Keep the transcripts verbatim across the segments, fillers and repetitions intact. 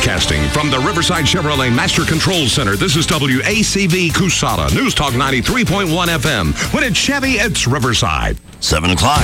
Broadcasting from the Riverside Chevrolet Master Control Center, this is W A C V Cusada, News Talk ninety-three point one F M. When it's Chevy, it's Riverside. seven o'clock.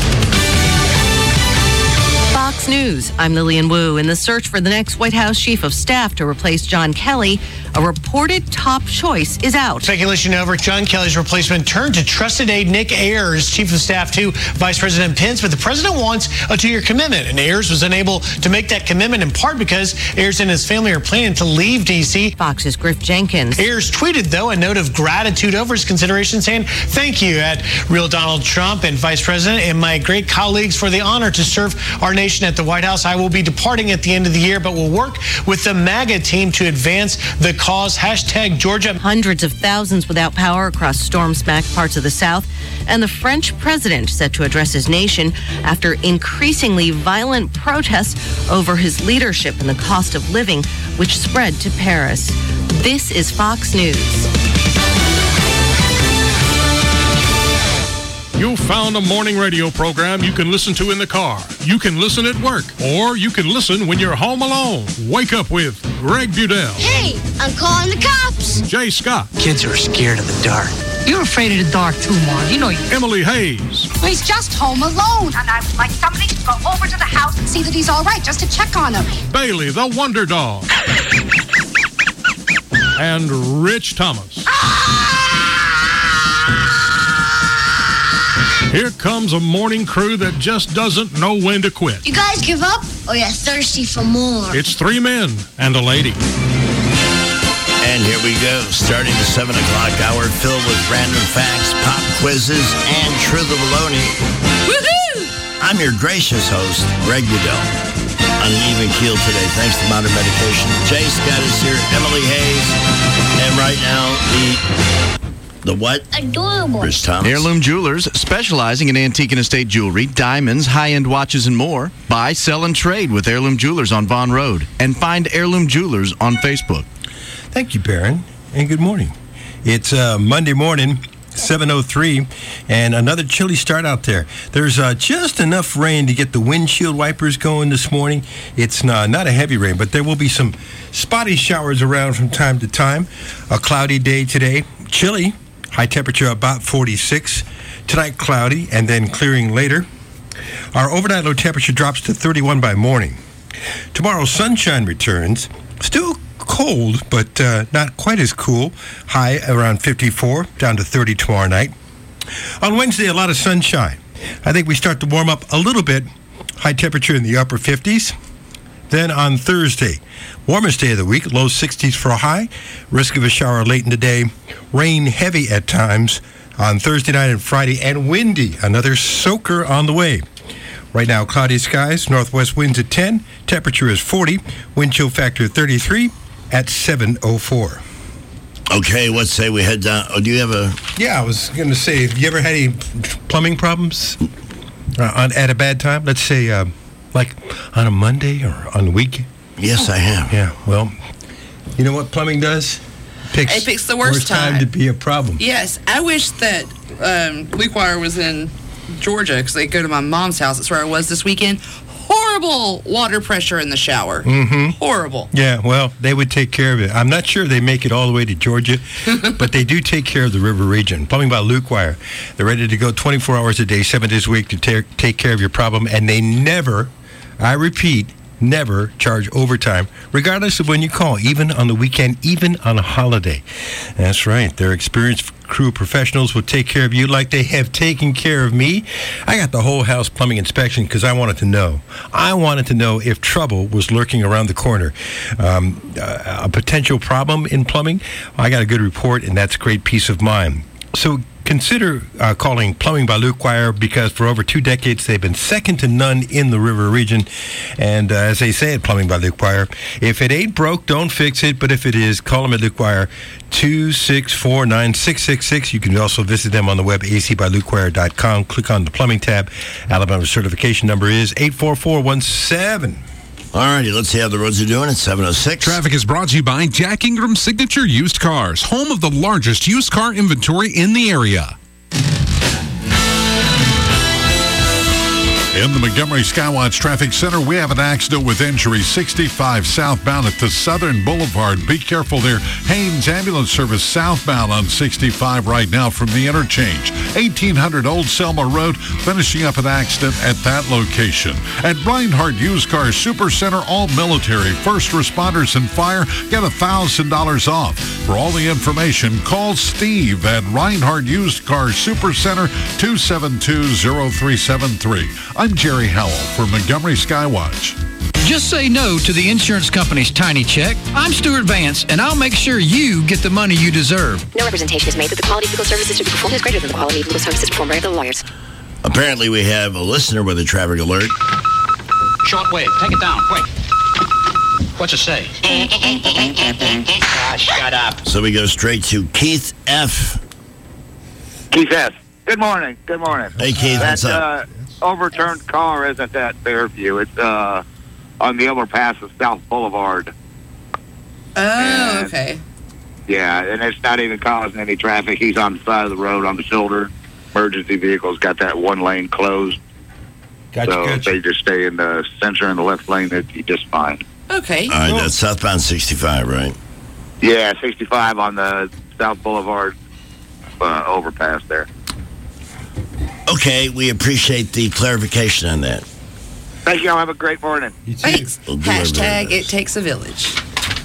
Fox News, I'm Lillian Wu. In the search for the next White House Chief of Staff to replace John Kelly, a reported top choice is out. Speculation over John Kelly's replacement turned to trusted aide Nick Ayers, Chief of Staff to Vice President Pence, but the president wants a two-year commitment, and Ayers was unable to make that commitment in part because Ayers and his family are planning to leave D C. Fox's Griff Jenkins. Ayers tweeted, though, a note of gratitude over his consideration, saying, "Thank you at Real Donald Trump and Vice President and my great colleagues for the honor to serve our nation at the White House. I will be departing at the end of the year, but will work with the MAGA team to advance the cause. Hashtag Georgia." Hundreds of thousands without power across storm-smacked parts of the South, and the French president set to address his nation after increasingly violent protests over his leadership and the cost of living, which spread to Paris. This is Fox News. You found a morning radio program you can listen to in the car. You can listen at work, or you can listen when you're home alone. Wake up with Greg Budell. Hey, I'm calling the cops. Jay Scott. Kids are scared of the dark. You're afraid of the dark too, Mom. You know you... Emily Hayes. Well, he's just home alone, and I would like somebody to go over to the house and see that he's all right, just to check on him. Bailey, the Wonder Dog. And Rich Thomas. Here comes a morning crew that just doesn't know when to quit. You guys give up, or you're thirsty for more? It's three men and a lady. And here we go, starting the seven o'clock hour filled with random facts, pop quizzes, and True the Baloney. Woohoo! I'm your gracious host, Greg Budell. On an even keel today, thanks to modern medication. Jay Scott is here, Emily Hayes, and right now, the... The what? Adorable. Rich Thomas. Heirloom Jewelers, specializing in antique and estate jewelry, diamonds, high-end watches, and more. Buy, sell, and trade with Heirloom Jewelers on Vaughn Road. And find Heirloom Jewelers on Facebook. Thank you, Baron, and good morning. It's uh, Monday morning, seven oh three, and another chilly start out there. There's uh, just enough rain to get the windshield wipers going this morning. It's uh, not a heavy rain, but there will be some spotty showers around from time to time. A cloudy day today. Chilly. High temperature about forty-six. Tonight, cloudy and then clearing later. Our overnight low temperature drops to thirty-one by morning. Tomorrow, sunshine returns. Still cold, but uh, not quite as cool. High around fifty-four, down to thirty tomorrow night. On Wednesday, a lot of sunshine. I think we start to warm up a little bit. High temperature in the upper fifties. Then on Thursday, warmest day of the week, low sixties for a high. Risk of a shower late in the day. Rain heavy at times on Thursday night and Friday, and windy. Another soaker on the way. Right now, cloudy skies, northwest winds at ten. Temperature is forty. Wind chill factor thirty-three at seven oh four. Okay, let's say we head down. Oh, do you have a... Yeah, I was going to say, have you ever had any plumbing problems uh, on, at a bad time? Let's say... Uh, Like on a Monday or on the weekend? Yes, I have. Yeah, well, you know what plumbing does? Picks it picks the worst, worst time. time to be a problem. Yes, I wish that um, Luke Wire was in Georgia, because they go to my mom's house. That's where I was this weekend. Horrible water pressure in the shower. Mm-hmm. Horrible. Yeah, well, they would take care of it. I'm not sure they make it all the way to Georgia, but they do take care of the river region. Plumbing by Luke Wire. They're ready to go twenty-four hours a day, seven days a week to ta- take care of your problem, and they never... I repeat, never charge overtime, regardless of when you call, even on the weekend, even on a holiday. That's right. Their experienced crew of professionals will take care of you like they have taken care of me. I got the whole house plumbing inspection because I wanted to know. I wanted to know if trouble was lurking around the corner. Um, a potential problem in plumbing, I got a good report, and that's great peace of mind. So consider uh, calling Plumbing by Luke Wire, because for over two decades they've been second to none in the river region. And uh, as they say at Plumbing by Luke Wire, if it ain't broke, don't fix it. But if it is, call them at Luke Wire, two six four, nine six six six. You can also visit them on the web, a c by luke wire dot com. Click on the plumbing tab. Alabama's certification number is eight four four one seven. All righty, let's see how the roads are doing at seven oh six. Traffic is brought to you by Jack Ingram Signature Used Cars, home of the largest used car inventory in the area. In the Montgomery Skywatch Traffic Center, we have an accident with injury sixty-five southbound at the Southern Boulevard. Be careful there. Haynes Ambulance Service southbound on sixty-five right now from the interchange. eighteen hundred Old Selma Road, finishing up an accident at that location. At Reinhardt Used Car Super Center, all military, first responders, and fire get one thousand dollars off. For all the information, call Steve at Reinhardt Used Car Super Center, two seven two, zero three seven three. I'm Jerry Howell for Montgomery Skywatch. Just say no to the insurance company's tiny check. I'm Stuart Vance, and I'll make sure you get the money you deserve. No representation is made that the quality of legal services to be performed is greater than the quality of legal services performed by other lawyers. Apparently, we have a listener with a traffic alert. Shortwave, take it down, quick. What's it say? Ah, shut up. So we go straight to Keith F. Keith F. Good morning. Good morning. Hey, Keith, that, what's up? Uh, overturned car isn't at Fairview. It's uh, on the overpass of South Boulevard. Oh, and, okay. Yeah, and it's not even causing any traffic. He's on the side of the road on the shoulder. Emergency vehicles got that one lane closed. Gotcha, so gotcha. if they just stay in the center and the left lane, they'd be just fine. Okay. All right, well, that's southbound sixty-five, right? Yeah, sixty-five on the South Boulevard uh, overpass there. Okay, we appreciate the clarification on that. Thank you. Have a great morning. Thanks. We'll Hashtag it takes a village.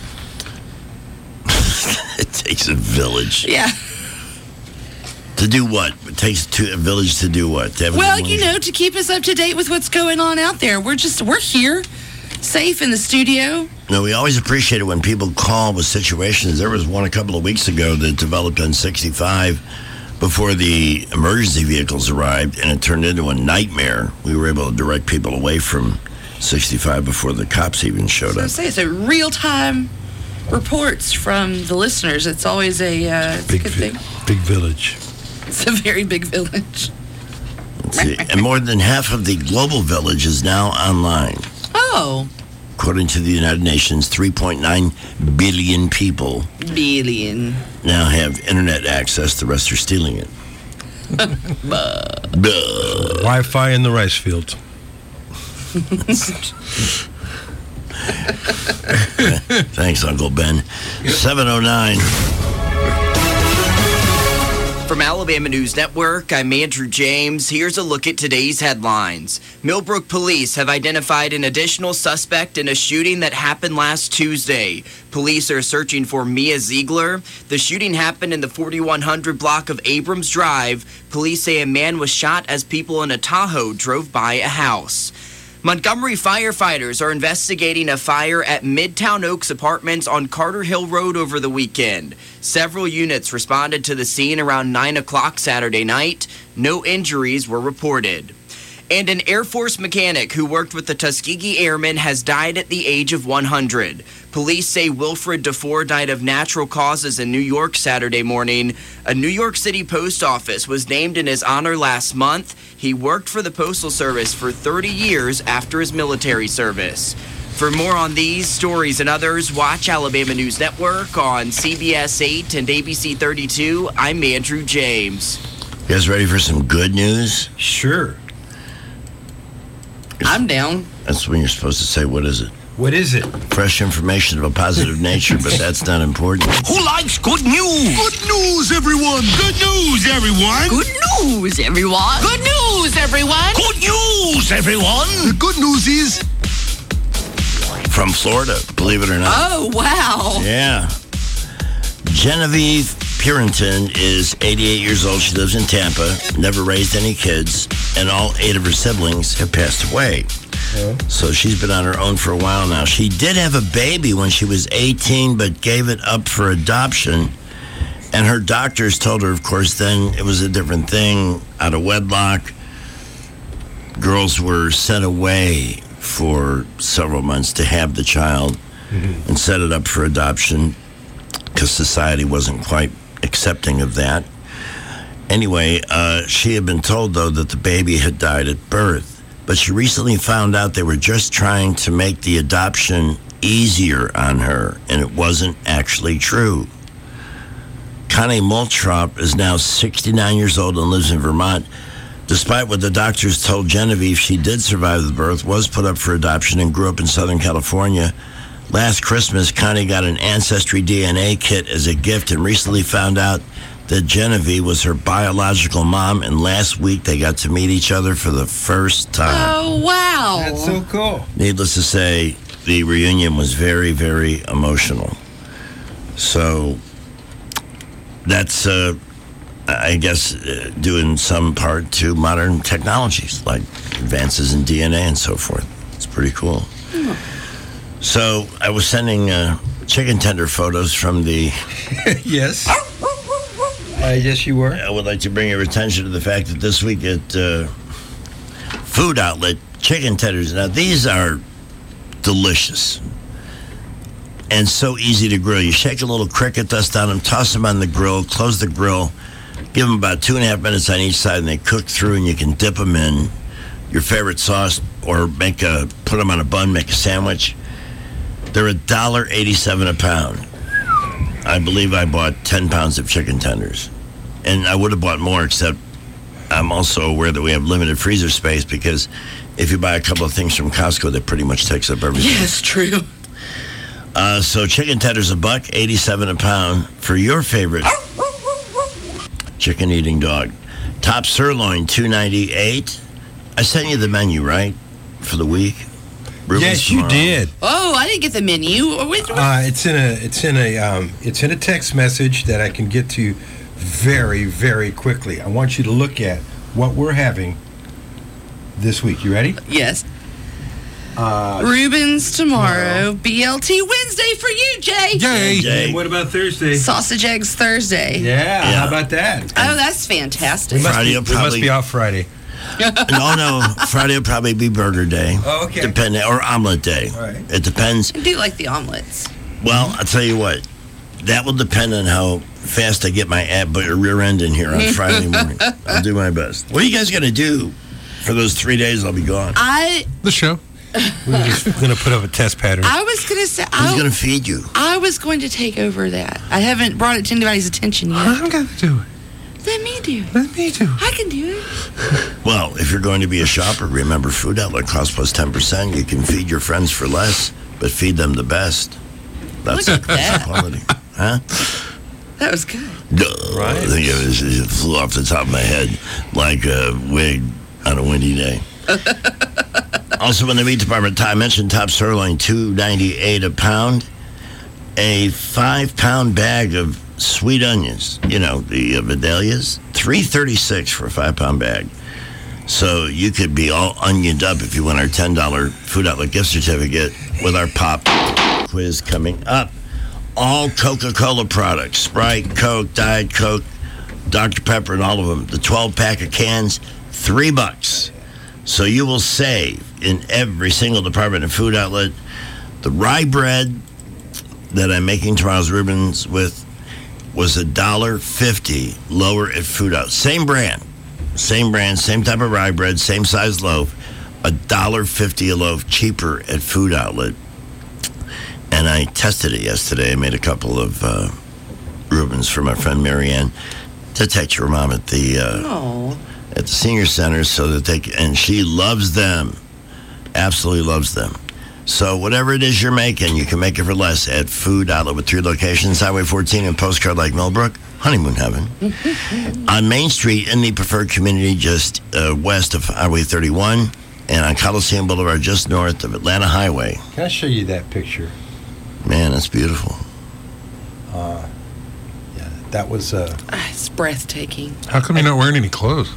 It takes a village. Yeah. To do what? It takes to, a village to do what? To have a Well, good you morning? know, to keep us up to date with what's going on out there. We're just, we're here, safe in the studio. No, we always appreciate it when people call with situations. There was one a couple of weeks ago that developed on sixty-five before the emergency vehicles arrived, and it turned into a nightmare. We were able to direct people away from sixty-five before the cops even showed So I up. say it's a real-time reports from the listeners. It's always a, uh, it's Big a good vi- thing. Big village. It's a very big village. Let's see. And more than half of the global village is now online. Oh. According to the United Nations, three point nine billion people Billion. now have internet access. The rest are stealing it. Wi-Fi in the rice fields. Thanks, Uncle Ben. seven oh nine. From Alabama News Network, I'm Andrew James. Here's a look at today's headlines. Millbrook police have identified an additional suspect in a shooting that happened last Tuesday. Police are searching for Mia Ziegler. The shooting happened in the forty-one hundred block of Abrams Drive. Police say a man was shot as people in a Tahoe drove by a house. Montgomery firefighters are investigating a fire at Midtown Oaks Apartments on Carter Hill Road over the weekend. Several units responded to the scene around nine o'clock Saturday night. No injuries were reported. And an Air Force mechanic who worked with the Tuskegee Airmen has died at the age of one hundred. Police say Wilfred DeFore died of natural causes in New York Saturday morning. A New York City post office was named in his honor last month. He worked for the Postal Service for thirty years after his military service. For more on these stories and others, watch Alabama News Network on C B S eight and A B C thirty-two. I'm Andrew James. You guys ready for some good news? Sure. I'm down. That's when you're supposed to say, what is it? What is it? Fresh information of a positive nature, but that's not important. Who likes good news? Good news, everyone! Good news, everyone! Good news, everyone! Good news, everyone! Good news, everyone! The good news is... From Florida, believe it or not. Oh, wow. Yeah. Genevieve Purinton is eighty-eight years old. She lives in Tampa, never raised any kids, and all eight of her siblings have passed away. Yeah. So she's been on her own for a while now. She did have a baby when she was eighteen, but gave it up for adoption. And her doctors told her, of course, then it was a different thing, out of wedlock. Girls were sent away for several months to have the child mm-hmm. and set it up for adoption because society wasn't quite accepting of that. Anyway, uh, she had been told, though, that the baby had died at birth. But she recently found out they were just trying to make the adoption easier on her, and it wasn't actually true. Connie Multrop is now sixty-nine years old and lives in Vermont. Despite what the doctors told Genevieve, she did survive the birth, was put up for adoption, and grew up in Southern California. Last Christmas, Connie got an Ancestry D N A kit as a gift and recently found out that Genevieve was her biological mom, and last week they got to meet each other for the first time. Oh, wow. That's so cool. Needless to say, the reunion was very, very emotional. So that's, uh, I guess, uh, due in some part to modern technologies like advances in D N A and so forth. It's pretty cool. Mm. So I was sending uh, chicken tender photos from the... Yes. Uh, yes, you were. I would like to bring your attention to the fact that this week at uh, Food Outlet, chicken tenders. Now, these are delicious and so easy to grill. You shake a little cricket dust on them, toss them on the grill, close the grill, give them about two and a half minutes on each side, and they cook through, and you can dip them in your favorite sauce or make a put them on a bun, make a sandwich. They're one dollar eighty-seven a pound. I believe I bought ten pounds of chicken tenders. And I would have bought more, except I'm also aware that we have limited freezer space because if you buy a couple of things from Costco, that pretty much takes up everything. Yes, true. Uh, so chicken tenders a buck, eighty-seven a pound for your favorite chicken eating dog. Top sirloin, two ninety-eight. I sent you the menu, right, for the week? Rubens yes, tomorrow. you did. Oh, I didn't get the menu. Wait, Uh, it's in a it's in a um, it's in a text message that I can get to very very quickly. I want you to look at what we're having this week. You ready? Yes. Uh, Rubens tomorrow, B L T Wednesday for you, Jay. Yay! Jay. What about Thursday? Sausage eggs Thursday. Yeah, yeah. How about that? Oh, that's fantastic. We must, Friday be, will we must probably- be off Friday. no, no. Friday will probably be burger day. Oh, okay. Depending, or omelet day. All right. It depends. I do like the omelets. Well, I'll tell you what. That will depend on how fast I get my ab- rear end in here on Friday morning. I'll do my best. What are you guys going to do for those three days I'll be gone? I The show. We're just going to put up a test pattern. I was going to say Who's I, going to feed you? I was going to take over that. I haven't brought it to anybody's attention yet. I'm going to do it. Let me do it. Let me do it. I can do it. Well, if you're going to be a shopper, remember Food Outlet costs plus ten percent. You can feed your friends for less, but feed them the best. That's Look at that. quality. Huh? That was good. Duh. Right. I think it, was, it flew off the top of my head like a wig on a windy day. Also, in the meat department, I mentioned top sirloin, two ninety-eight a pound. A five-pound bag of sweet onions, you know, the uh, Vidalias, three thirty-six for a five-pound bag. So you could be all onioned up if you want our ten dollar Food Outlet gift certificate with our pop quiz coming up. All Coca-Cola products, Sprite, Coke, Diet Coke, Doctor Pepper, and all of them. The twelve-pack of cans, three bucks. So you will save in every single department of Food Outlet. The rye bread that I'm making tomorrow's Rubens with was a dollar fifty lower at Food Outlet. Same brand, same brand, same type of rye bread, same size loaf. A dollar fifty a loaf cheaper at Food Outlet. And I tested it yesterday. I made a couple of uh, Rubens for my friend Marianne to take to her mom at the uh, Oh. at the senior center, so that they can, and she loves them, absolutely loves them. So whatever it is you're making, you can make it for less at Food Outlet with three locations: Highway fourteen and Postcard Lake Millbrook, Honeymoon Heaven. On Main Street in the preferred community just uh, west of Highway thirty-one, and on Coliseum Boulevard just north of Atlanta Highway. Can I show you that picture? Man, that's beautiful. Uh, yeah, that was... Uh, It's breathtaking. How come you're not wearing any clothes?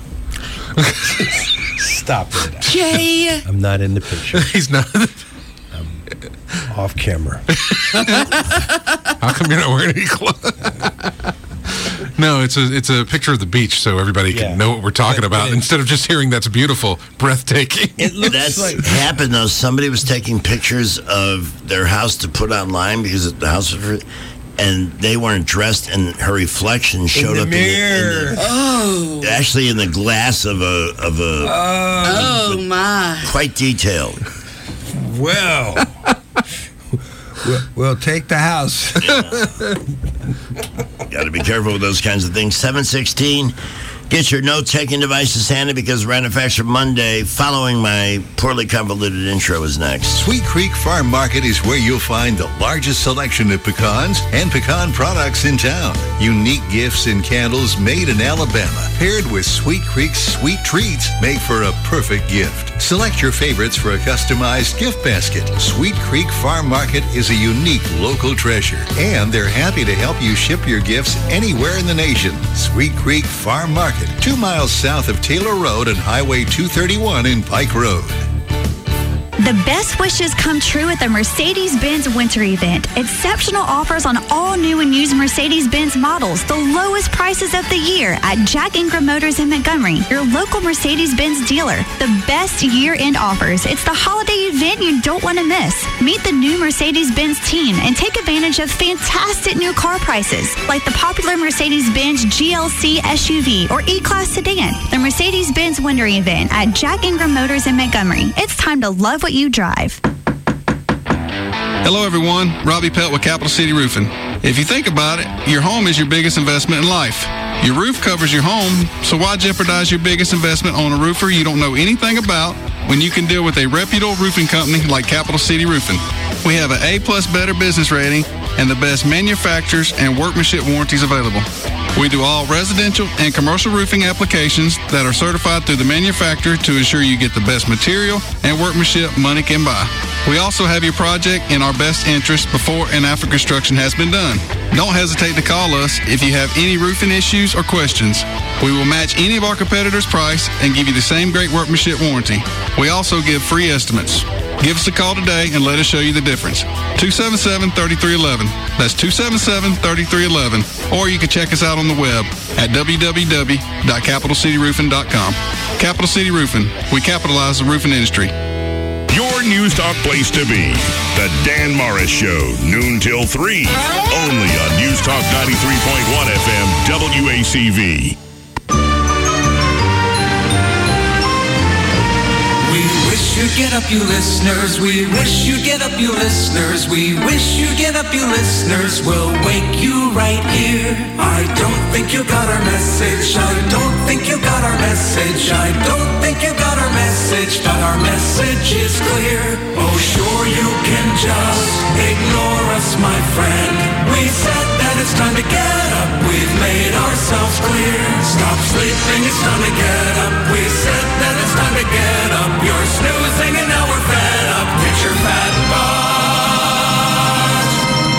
Stop it. Jay. I'm not in the picture. He's not. I'm off camera. How come you're not wearing any clothes? No, it's a it's a picture of the beach, so everybody can Yeah. know what we're talking But- about. but it- Instead of just hearing that's beautiful, breathtaking. It looks That's like... happened though. Somebody was taking pictures of their house to put online because the house was, and they weren't dressed, and her reflection showed the up mirror. in the, Oh. in the actually in the glass of a of a Oh, my. quite detailed. Well... We'll, we'll take the house. Got to be careful with those kinds of things. seven sixteen, Get your note-taking devices handy because Manufacture Monday, following my poorly convoluted intro, is next. Sweet Creek Farm Market is where you'll find the largest selection of pecans and pecan products in town. Unique gifts and candles made in Alabama, paired with Sweet Creek's sweet treats, make for a perfect gift. Select your favorites for a customized gift basket. Sweet Creek Farm Market is a unique local treasure, and they're happy to help you ship your gifts anywhere in the nation. Sweet Creek Farm Market, two miles south of Taylor Road and Highway two thirty-one in Pike Road. The best wishes come true at the Mercedes-Benz Winter Event. Exceptional offers on all new and used Mercedes-Benz models. The lowest prices of the year at Jack Ingram Motors in Montgomery, your local Mercedes-Benz dealer. The best year-end offers. It's the holiday event you don't want to miss. Meet the new Mercedes-Benz team and take advantage of fantastic new car prices, like the popular Mercedes-Benz G L C S U V or E-Class sedan. The Mercedes-Benz Winter Event at Jack Ingram Motors in Montgomery. It's time to love what you drive. Hello everyone, Robbie Pelt with Capital City Roofing. If you think about it, your home is your biggest investment in life. Your roof covers your home, so why jeopardize your biggest investment on a roofer you don't know anything about when you can deal with a reputable roofing company like Capital City Roofing? We have an A plus better business rating and the best manufacturers and workmanship warranties available. We do all residential and commercial roofing applications that are certified through the manufacturer to ensure you get the best material and workmanship money can buy. We also have your project in our best interest before and after construction has been done. Don't hesitate to call us if you have any roofing issues or questions. We will match any of our competitors' price and give you the same great workmanship warranty. We also give free estimates. Give us a call today and let us show you the difference. two seven seven, three three one one. That's two seven seven, three three one one. Or you can check us out on the web at w w w dot capital city roofing dot com. Capital City Roofing. We capitalize the roofing industry. Your News Talk place to be. The Dan Morris Show, noon till three. Only on News Talk ninety-three point one F M, W A C V. We wish you'd get up, you listeners. We wish you'd get up, you listeners. We wish you'd get up, you listeners. We'll wake you right here. I don't think you got our message. I don't think you got our message. I don't think you got our message. But our message is clear. Oh, sure you can just ignore us, my friend. We said that it's time to get up. We've made ourselves clear. Stop sleeping, it's time to get up. We said that it's time to get up. You're snoozing and now we're fed up. Get your fat butt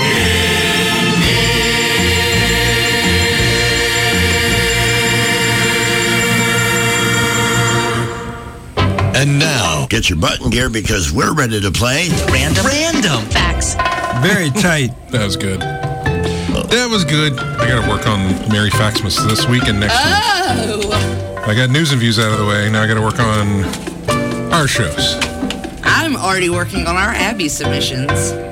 in here. And now, get your butt in gear because we're ready to play Random. Random Facts. Very tight. That was good. That was good. I got to work on Mary Faxmas this week and next Oh. week. I got news and views out of the way. Now I got to work on our shows. I'm already working on our Abby submissions.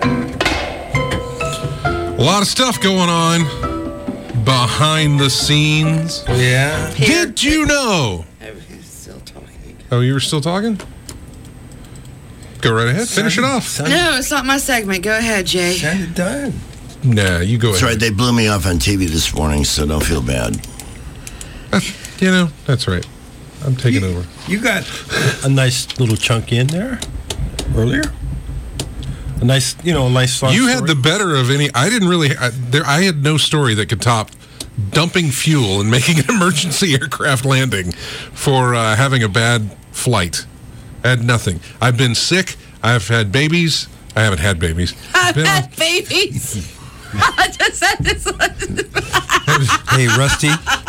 A lot of stuff going on behind the scenes. Yeah. Here- Did you know? Everything's still talking. Oh, you were still talking? Go right ahead. Finish it off. No, it's not my segment. Go ahead, Jay. Sounded done. Nah, you go That's ahead. right, they blew me off on T V this morning, so don't feel bad. You know, that's right. I'm taking You- over. You got a nice little chunk in there earlier. A nice, you know, a nice long You story. had the better of any. I didn't really. I, there, I had no story that could top dumping fuel and making an emergency aircraft landing for uh, having a bad flight. I had nothing. I've been sick. I've had babies. I haven't had babies. I've Been- had babies. I just said this one. Hey, Rusty.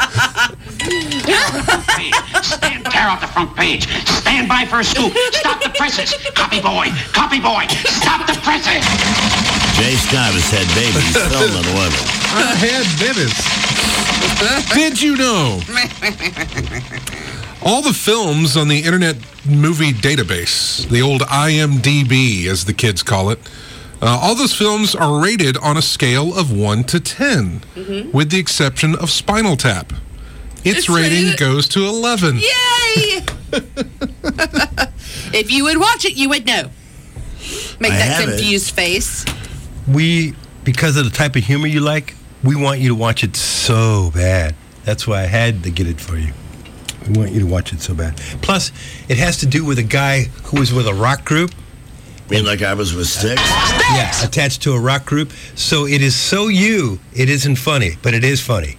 Stand, tear out the front page. Stand by for a scoop. Stop the presses. Copy boy. Copy boy. Stop the presses. Jay Scott has had babies. Still not eleven. I had babies. Did you know? All the films on the Internet Movie Database, the old I M D B as the kids call it, uh, all those films are rated on a scale of one to ten, Mm-hmm. with the exception of Spinal Tap. Its, It's rating rated- goes to eleven. Yay! If you would watch it, you would know. Make I that have it. confused face. We, because of the type of humor you like, we want you to watch it so bad. That's why I had to get it for you. We want you to watch it so bad. Plus, it has to do with a guy who was with a rock group. I mean, like I was with Styx? Yeah, attached to a rock group. So it is so you, it isn't funny, but it is funny.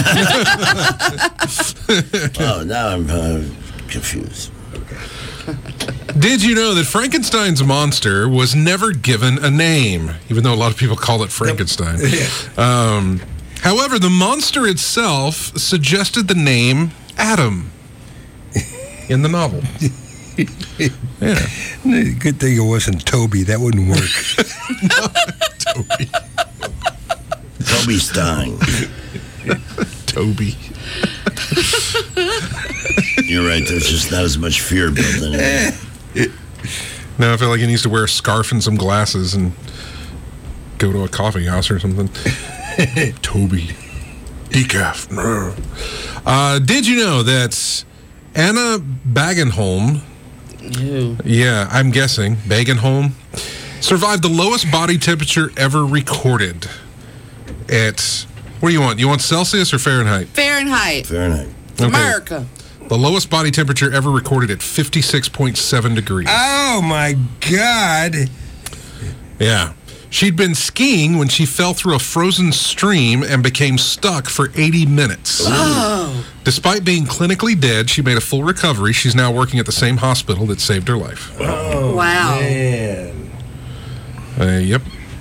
Oh, now I'm uh, confused. Did you know that Frankenstein's monster was never given a name, even though a lot of people call it Frankenstein? Um, however, the monster itself suggested the name Adam in the novel. Yeah. Good thing it wasn't Toby. That wouldn't work. No, Toby. Toby Stein. Toby. You're right. There's just not as much fear built in it. Now I feel like he needs to wear a scarf and some glasses and go to a coffee house or something. Toby. Decaf. Uh, did you know that Anna Bagenholm, Ew. yeah, I'm guessing, Bagenholm, survived the lowest body temperature ever recorded at, what do you want? You want Celsius or Fahrenheit? Fahrenheit. Fahrenheit. Okay. America. The lowest body temperature ever recorded at fifty-six point seven degrees. Oh, my God. Yeah. She'd been skiing when she fell through a frozen stream and became stuck for eighty minutes. Oh. Despite being clinically dead, she made a full recovery. She's now working at the same hospital that saved her life. Oh, wow. Man. Uh, yep.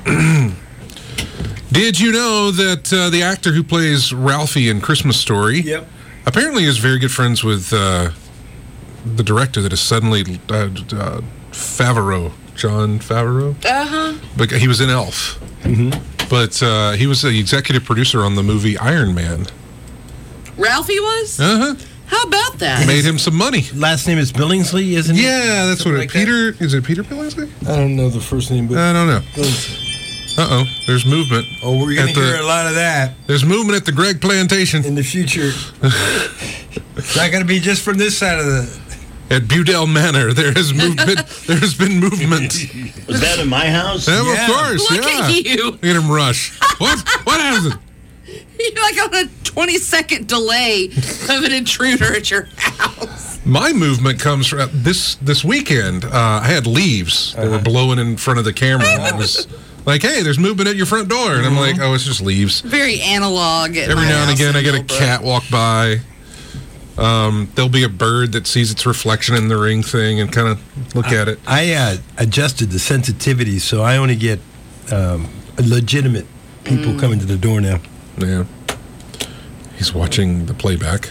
Did you know that uh, the actor who plays Ralphie in Christmas Story Yep. apparently is very good friends with uh, the director that is suddenly uh, uh, Favreau, John Favreau? Uh-huh. But he was in Elf. Mm-hmm. But uh, he was the executive producer on the movie Iron Man. Ralphie was? Uh-huh. How about that? Made him some money. Last name is Billingsley, isn't it? Yeah, that's Something what it like Peter, is it Peter Billingsley? I don't know the first name, but I don't know. Uh-oh, there's movement. Oh, we're going at to the- hear a lot of that There's movement at the Gregg Plantation. in the future. It's not going to be just from this side of the... At Budell Manor, there is movement. There has been movement. Was that in my house? Yeah, Yeah. of course. Look yeah. at you. Look at him rush. What? What happened? You're like on a twenty-second delay of an intruder at your house. My movement comes from this this weekend. Uh, I had leaves that were blowing in front of the camera. And it was like, hey, there's movement at your front door. And I'm like, oh, it's just leaves. Very analog. At Every my now and house again, in I get a Millbrook. cat walk by. Um, there'll be a bird that sees its reflection in the ring thing and kind of look at it. I uh, adjusted the sensitivity, so I only get um, legitimate people Mm. coming to the door now. Yeah. He's watching the playback,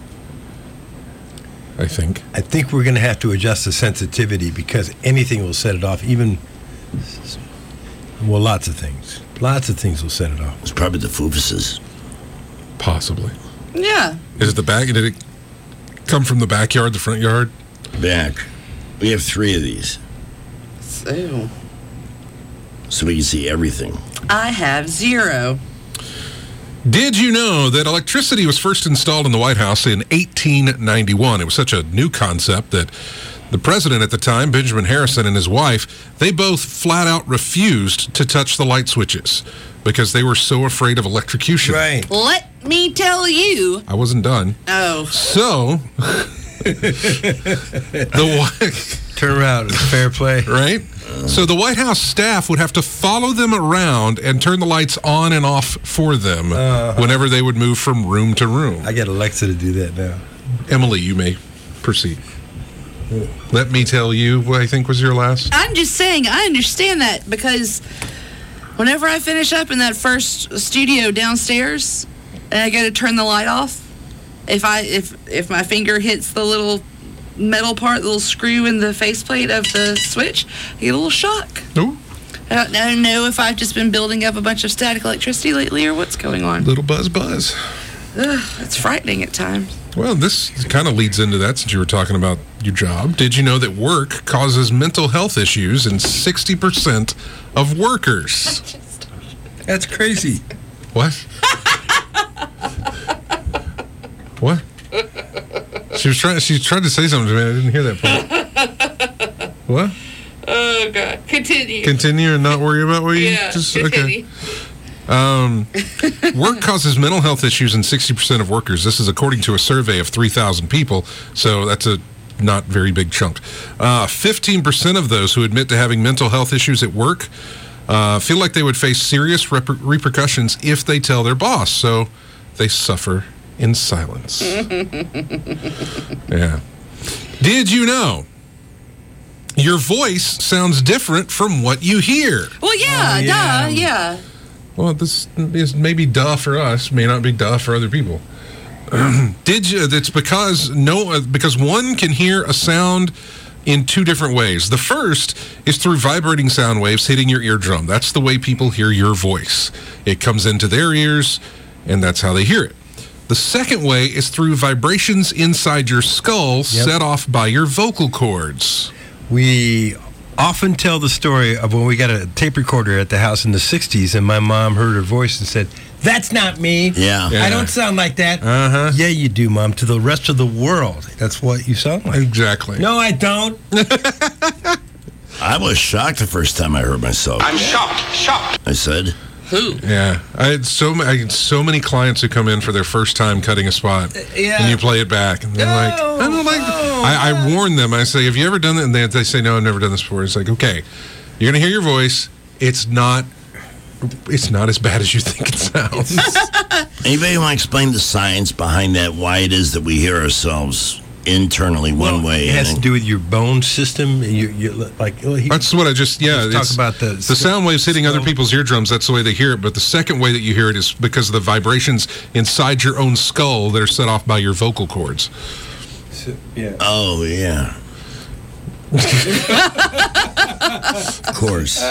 I think. I think we're going to have to adjust the sensitivity because anything will set it off, even, well, lots of things. Lots of things will set it off. It's probably the foofuses. Possibly. Yeah. Is it the back? Did it come from the backyard, the front yard? Back. We have three of these, So, so we can see everything. I have zero. Did you know that electricity was first installed in the White House in eighteen ninety-one? It was such a new concept that the president at the time, Benjamin Harrison, and his wife, they both flat out refused to touch the light switches because they were so afraid of electrocution. Right. Let me tell you. I wasn't done. Oh. So, the Turn around. It's fair play. right? So the White House staff would have to follow them around and turn the lights on and off for them Uh-huh. whenever they would move from room to room. I get Alexa to do that now. Emily, you may proceed. Let me tell you what I think was your last. I'm just saying, I understand that because whenever I finish up in that first studio downstairs and I go to turn the light off, if I if if my finger hits the little metal part, the little screw in the faceplate of the switch, I get a little shock. Ooh. I don't, I don't know if I've just been building up a bunch of static electricity lately or what's going on. Little buzz buzz. Ugh, it's frightening at times. Well, this kind of leads into that since you were talking about your job. Did you know that work causes mental health issues in sixty percent of workers? That's crazy. What? What? She was trying. She tried to say something to me. I didn't hear that part. What? Oh God! Continue. Continue and not worry about what you Yeah, just continue. okay. Um, work causes mental health issues in sixty percent of workers. This is according to a survey of three thousand people, so that's a not very big chunk. Uh, fifteen percent of those who admit to having mental health issues at work uh, feel like they would face serious reper- repercussions if they tell their boss, so they suffer in silence. Yeah. Did you know your voice sounds different from what you hear? Well, yeah, Oh, yeah. duh, yeah. Well, this is maybe duh for us, may not be duh for other people. Did you? It's because no, uh, because one can hear a sound in two different ways. The first is through vibrating sound waves hitting your eardrum. That's the way people hear your voice. It comes into their ears, and that's how they hear it. The second way is through vibrations inside your skull Yep. set off by your vocal cords. We often tell the story of when we got a tape recorder at the house in the sixties, and my mom heard her voice and said, "That's not me. Yeah. I Yeah. don't sound like that." Uh-huh. Yeah, you do, Mom. To the rest of the world, that's what you sound like. Exactly. No, I don't. I was shocked the first time I heard myself. I'm shocked, shocked. I said, Who? Yeah, I had so ma- I had so many clients who come in for their first time cutting a spot, yeah. and you play it back, and they're like, "I don't like." I, I warn them. I say, "Have you ever done that?" And they, they say, "No, I've never done this before." It's like, okay, you're gonna hear your voice. It's not. It's not as bad as you think it sounds. anybody want to explain the science behind that? Why it is that we hear ourselves internally one way? It has and to do with your bone system. You, you like. oh, he- That's what I just yeah. Let's talk it's- about the the sound waves hitting other people's eardrums. That's the way they hear it. But the second way that you hear it is because of the vibrations inside your own skull that are set off by your vocal cords. Yeah. Oh yeah. Of course.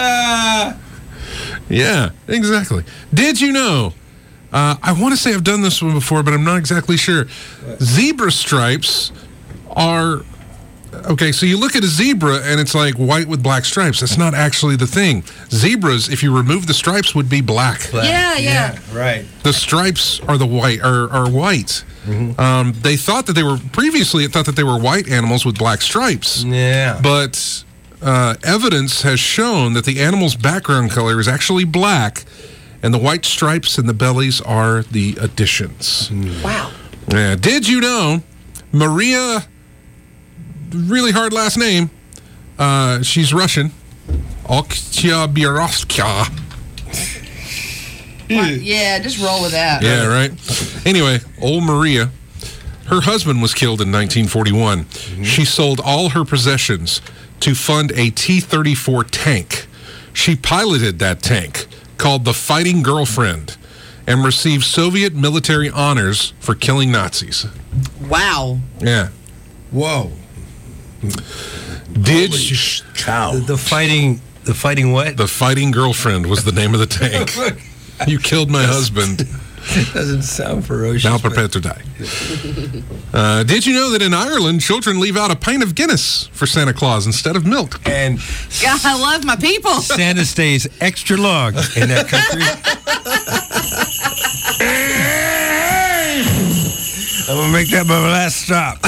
Yeah, exactly. Did you know? Uh, I want to say I've done this one before, but I'm not exactly sure. Zebra stripes are okay. So you look at a zebra and it's like white with black stripes. That's not actually the thing. Zebras, if you remove the stripes, would be black. Yeah, yeah. Right. The stripes are the white are, are white. Um, they thought that they were previously. It thought that they were white animals with black stripes. Yeah. But uh, evidence has shown that the animal's background color is actually black, and the white stripes and the bellies are the additions. Wow. Yeah. Did you know Maria? Really hard last name. Uh, she's Russian. Oktyabirovskaya. Yeah, just roll with that. Yeah, right. Anyway, old Maria, her husband was killed in nineteen forty-one. Mm-hmm. She sold all her possessions to fund a T thirty-four tank. She piloted that tank, called the Fighting Girlfriend, and received Soviet military honors for killing Nazis. Wow. Yeah. Whoa. Did you... Cow. The, the fighting. The fighting what? The Fighting Girlfriend was the name of the tank. You killed my husband. Doesn't sound ferocious. Now prepare to die. Uh, did you know that in Ireland, children leave out a pint of Guinness for Santa Claus instead of milk? And God, I love my people. Santa stays extra long in that country. I'm gonna make that my last stop.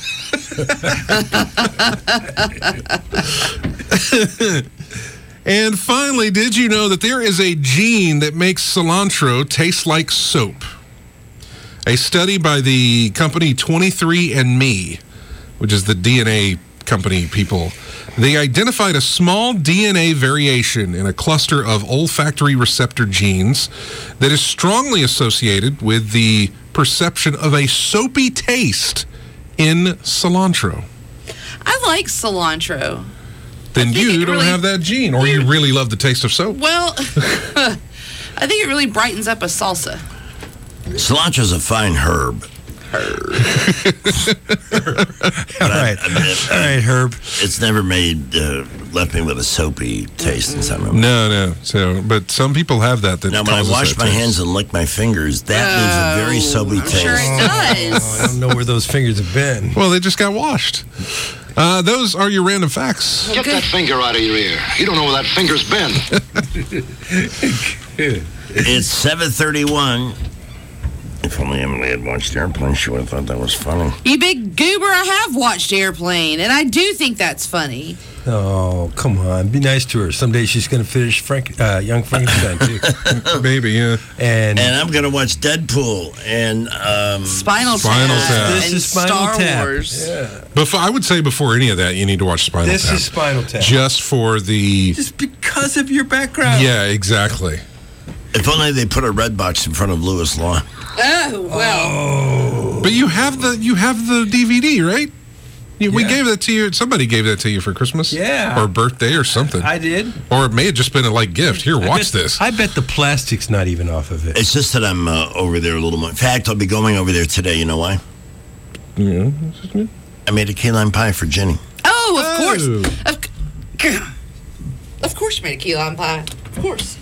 And finally, did you know that there is a gene that makes cilantro taste like soap? A study by the company twenty-three and me, which is the D N A company people, they identified a small D N A variation in a cluster of olfactory receptor genes that is strongly associated with the perception of a soapy taste in cilantro. I like cilantro. Then think you it don't really- have that gene, or you really love the taste of soap. Well, I think it really brightens up a salsa. Cilantro's a fine herb. All right. I mean, All right, Herb. It's never made, uh, left me with a soapy taste in some of them. No, no. So, but some people have that. That Now, when I causes wash that my taste. hands and lick my fingers, that leaves a very soapy taste. Sure it does. Oh, I don't know where those fingers have been. Well, they just got washed. Uh, those are your random facts. Get that finger out of your ear. You don't know where that finger's been. It's seven thirty-one. If only Emily had watched Airplane, she would have thought that was funny. You big goober, I have watched Airplane, and I do think that's funny. Oh, come on. Be nice to her. Someday she's going to finish Frank, uh, Young Frankenstein, too. Maybe, yeah. And, and I'm going to watch Deadpool and um, Spinal, Spinal Tap. Tap. This and is Spinal Star Tap. Wars. Yeah. Before, I would say before any of that, you need to watch Spinal This Tap. is Spinal Tap. Just for the... Just because of your background. Yeah, exactly. If only they put a red box in front of Lewis Law. Oh, well. But you have the you have the D V D, right? You, We Yeah. gave that to you. Somebody gave that to you for Christmas. Yeah. Or birthday or something. I did. Or it may have just been a light gift. Here, I watch bet, this. I bet the plastic's not even off of it. It's just that I'm uh, over there a little more. In fact, I'll be going over there today. You know why? Yeah. I made a key lime pie for Jenny. Oh, of Oh. course. Of, of course you made a key lime pie. Of course.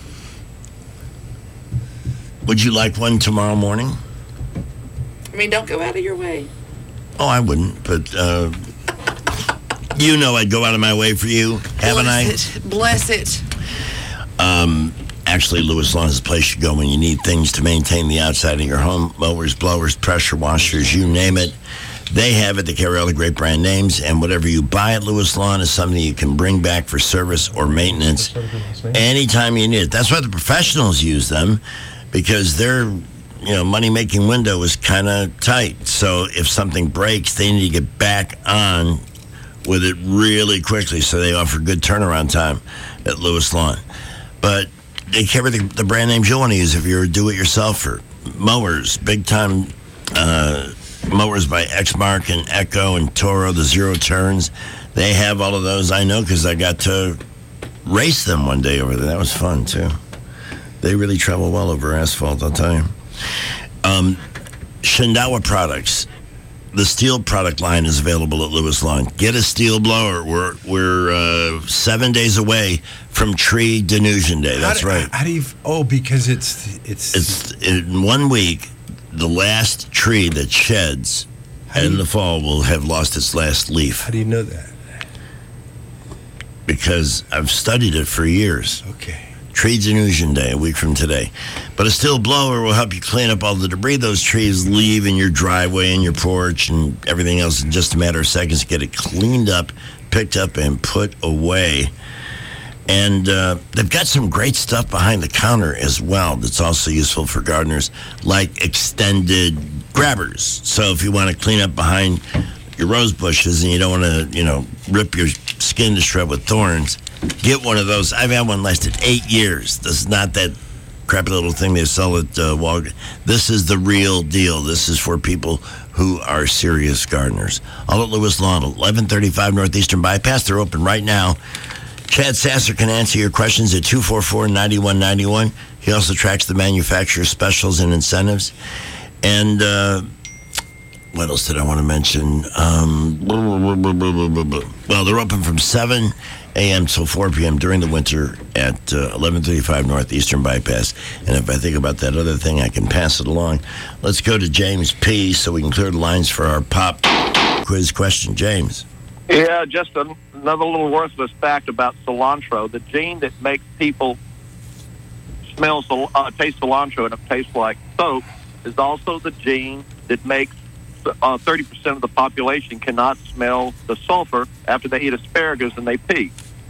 Would you like one tomorrow morning? I mean, don't go out of your way. Oh, I wouldn't, but uh, you know I'd go out of my way for you, haven't Bless it. Bless it. I? Um, actually, Lewis Lawn is a place you go when you need things to maintain the outside of your home. Mowers, blowers, pressure washers, you name it. They have it. They carry all the great brand names, and whatever you buy at Lewis Lawn is something you can bring back for service or maintenance anytime you need it. That's why the professionals use them, because their you know money-making window is kind of tight. So if something breaks, they need to get back on with it really quickly. So they offer good turnaround time at Lewis Lawn. But they carry the, the brand names you want to use if you're a do-it-yourselfer. Mowers, big-time uh, mowers by Exmark and Echo and Toro, the zero turns. They have all of those. I know because I got to race them one day over there. That was fun, too. They really travel well over asphalt, I'll tell you. Um, Shindawa Products. The steel product line is available at Lewis Lawn. Get a steel blower. We're we're uh, seven days away from Tree Denusion Day. That's how do, right. How do you? Oh, because it's it's it's in one week. The last tree that sheds in you, the fall will have lost its last leaf. How do you know that? Because I've studied it for years. Okay. Tree Denusion Day, a week from today. But a steel blower will help you clean up all the debris those trees leave in your driveway and your porch and everything else in just a matter of seconds. Get it cleaned up, picked up, and put away. And uh, they've got some great stuff behind the counter as well that's also useful for gardeners, like extended grabbers. So if you want to clean up behind your rose bushes and you don't want to, you know, rip your skin to shred with thorns, get one of those. I've had one lasted eight years. This is not that crappy little thing they sell at uh, Walgreens. This is the real deal. This is for people who are serious gardeners. All at Lewis Lawn, eleven thirty-five Northeastern Bypass. They're open right now. Chad Sasser can answer your questions at two four four, nine one nine one. He also tracks the manufacturer specials and incentives. And uh, what else did I want to mention? Um, well, they're open from seven a.m. till four p.m. during the winter at uh, eleven thirty-five Northeastern Bypass. And if I think about that other thing, I can pass it along. Let's go to James P. so we can clear the lines for our pop quiz question. James. Yeah, just a, another little worthless fact about cilantro. The gene that makes people smell, uh, taste cilantro and it tastes like soap is also the gene that makes uh, thirty percent of the population cannot smell the sulfur after they eat asparagus and they pee.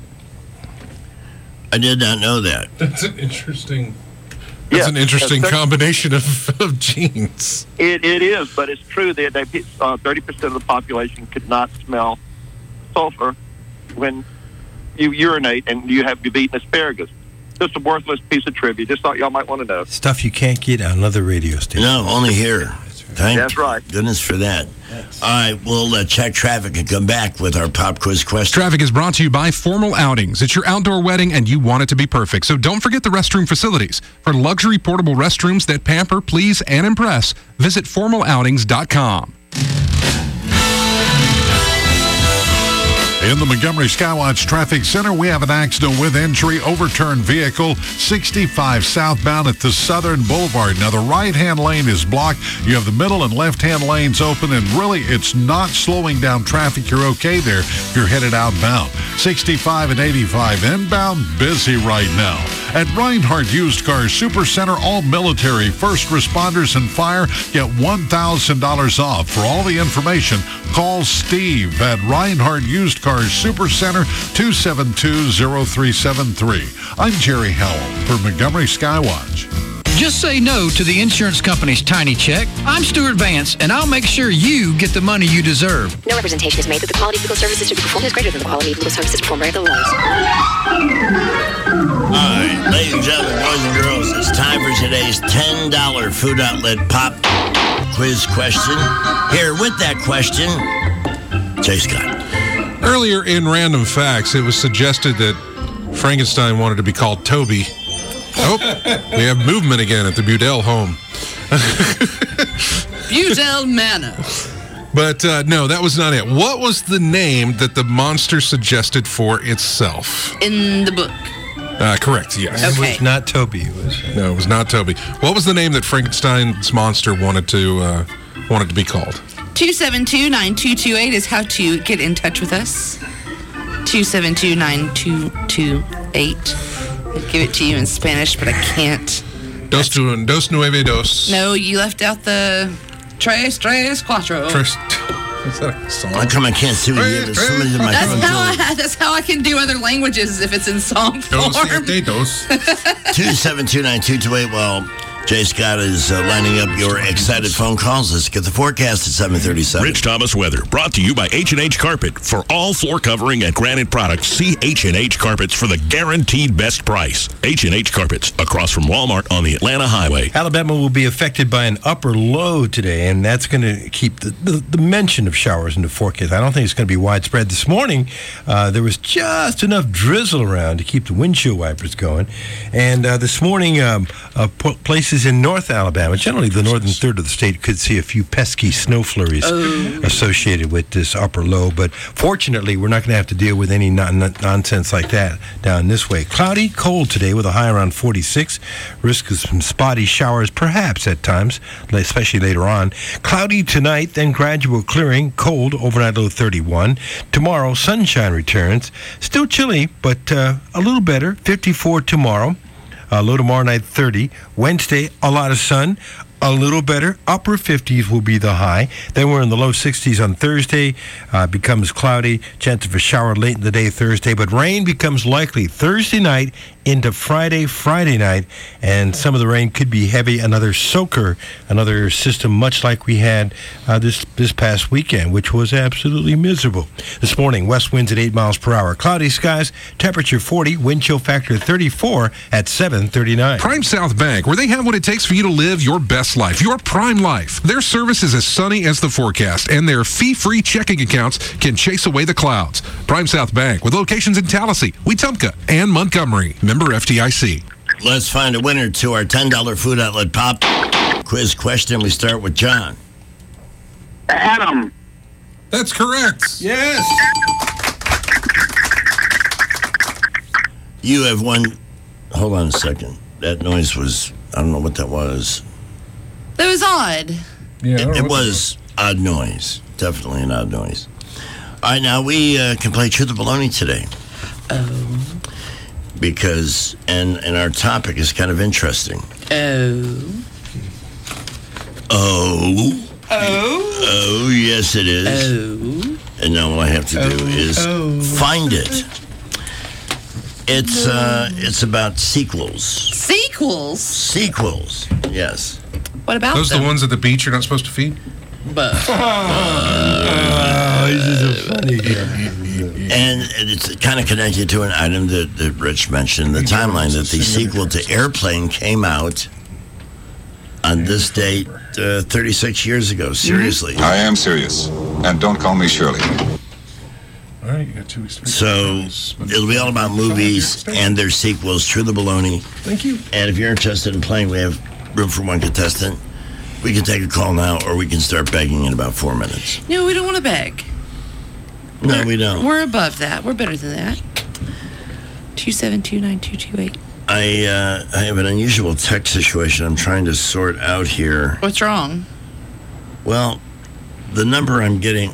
I did not know that. That's an interesting... That's Yeah, an interesting uh, thirty combination of, of genes. It, it is, but it's true that they, uh, thirty percent of the population could not smell sulfur when you urinate and you have you've eaten asparagus. Just a worthless piece of trivia. Just thought y'all might want to know. Stuff you can't get on another radio station. No, only here. Thank That's right. goodness for that. All right, we'll uh, check traffic and come back with our pop quiz question. Traffic is brought to you by Formal Outings. It's your outdoor wedding and you want it to be perfect. So don't forget the restroom facilities. For luxury portable restrooms that pamper, please, and impress, visit formal outings dot com. In the Montgomery Skywatch Traffic Center, we have an accident with entry, overturned vehicle, sixty-five southbound at the Southern Boulevard. Now, the right-hand lane is blocked. You have the middle and left-hand lanes open, and really, it's not slowing down traffic. You're okay there if you're headed outbound. sixty-five and eighty-five inbound, busy right now. At Reinhardt Used Cars Supercenter, all military, first responders, and fire get one thousand dollars off. For all the information, call Steve at Reinhardt Used Cars Supercenter, two seven two, zero three seven three. I'm Jerry Howell for Montgomery Skywatch. Just say no to the insurance company's tiny check. I'm Stuart Vance, and I'll make sure you get the money you deserve. No representation is made that the quality of legal services to be performed is greater than the quality of legal services performed by other lawyers. All right, ladies and gentlemen, boys and girls, it's time for today's ten dollar Food Outlet Pop Quiz question. Here with that question, Jay Scott. Earlier in Random Facts, it was suggested that Frankenstein wanted to be called Toby. Oh, we have movement again at the Budell home. Budell Manor. But uh, no, that was not it. What was the name that the monster suggested for itself? In the book. Uh, correct, yes. It was not Toby. It was. No, it was not Toby. What was the name that Frankenstein's monster wanted to uh, wanted to be called? two seven two, nine two two eight is how to get in touch with us. two seven two, nine two two eight. I'd give it to you in Spanish, but I can't. Dos, tu, dos nueve dos. No, you left out the tres, tres, cuatro. Tres. Is that a song? How come I can't see what you have? Somebody's in my That's front how, door. I, that's how I can do other languages if it's in song form. Dos, two seven two, nine two two eight. Well, Jay Scott is uh, lining up your excited phone calls. Let's get the forecast at seven thirty-seven. Rich Thomas weather brought to you by H and H Carpet. For all floor covering and granite products, see H and H Carpets for the guaranteed best price. H and H Carpets, across from Walmart on the Atlanta Highway. Alabama will be affected by an upper low today, and that's going to keep the, the, the mention of showers in the forecast. I don't think it's going to be widespread. This morning, uh, there was just enough drizzle around to keep the windshield wipers going. And uh, this morning, um, uh, places in North Alabama, generally the northern third of the state, could see a few pesky snow flurries oh. associated with this upper low. But fortunately, we're not going to have to deal with any non- nonsense like that down this way. Cloudy, cold today with a high around forty-six. Risk of some spotty showers, perhaps at times, especially later on. Cloudy tonight, then gradual clearing. Cold, overnight low thirty-one. Tomorrow, sunshine returns. Still chilly, but uh, a little better. fifty-four tomorrow. Uh, low tomorrow night, thirty. Wednesday, a lot of sun. A little better. Upper fifties will be the high. Then we're in the low sixties on Thursday. Uh, becomes cloudy. Chance of a shower late in the day Thursday. But rain becomes likely Thursday night into Friday, Friday night. And some of the rain could be heavy. Another soaker, another system much like we had uh, this, this past weekend, which was absolutely miserable. This morning, west winds at eight miles per hour. Cloudy skies, temperature forty, wind chill factor thirty-four at seven thirty-nine. Prime South Bank, where they have what it takes for you to live your best life, your prime life. Their service is as sunny as the forecast, and their fee-free checking accounts can chase away the clouds. Prime South Bank, with locations in Tallahassee, Wetumpka, and Montgomery. Member F D I C. Let's find a winner to our ten dollar Food Outlet Pop Quiz question. We start with John. Adam. That's correct. Yes. You have won. Hold on a second. That noise was, I don't know what that was. That was odd. Yeah, It, it was odd noise. Definitely an odd noise. All right, now we uh, can play Truth or Baloney today. Oh. Because, and, and our topic is kind of interesting. Oh. Oh. Oh. Oh, yes, it is. Oh. And now all I have to do Oh. is Oh. find it. It's uh, it's about sequels. Sequels? Sequels, yes. What about Those them? the ones at the beach you're not supposed to feed? But. Oh, this is a funny guy. And it's kind of connected to an item that, that Rich mentioned, the timeline that the sequel to Airplane came out on this date uh, thirty-six years ago. Seriously. I am serious. And don't call me Shirley. All right, you got two weeks. So it'll be all about movies and their sequels, True the Baloney. Thank you. And if you're interested in playing, we have room for one contestant. We can take a call now, or we can start begging in about four minutes. No, we don't want to beg. No, we don't. We're above that. We're better than that. two seven two, nine two two eight. I uh, I have an unusual tech situation I'm trying to sort out here. What's wrong? Well, the number I'm getting...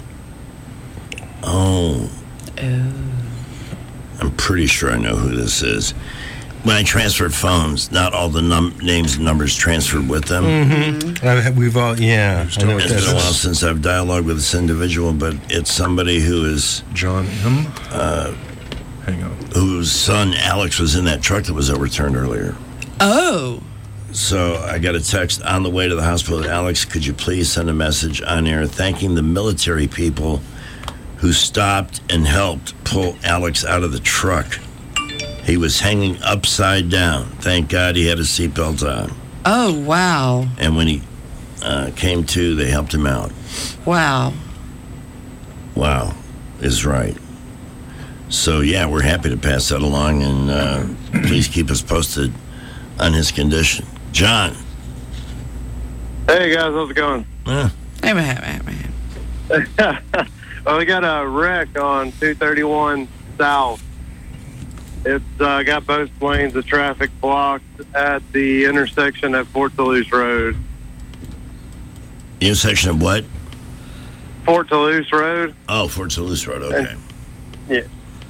Oh. Oh. I'm pretty sure I know who this is. when I transferred phones, not all the num- names and numbers transferred with them. Mm-hmm. Uh, we've all, yeah. I know It's been a while since I've dialogued with this individual, but it's somebody who is John M. Uh, Hang on. Whose son Alex was in that truck that was overturned earlier. Oh. So I got a text on the way to the hospital. Alex, could you please send a message on air thanking the military people who stopped and helped pull Alex out of the truck? He was hanging upside down. Thank God he had a seatbelt on. Oh, wow. And when he uh, came to, they helped him out. Wow. Wow is right. So, yeah, we're happy to pass that along, and uh, please keep us posted on his condition. John. Hey, guys, how's it going? Yeah. Hey, man, man, man. Well, we got a wreck on two thirty-one South. It's uh, got both lanes of traffic blocked at the intersection at Fort Toulouse Road. Intersection of what? Fort Toulouse Road. Oh, Fort Toulouse Road, okay. Yeah.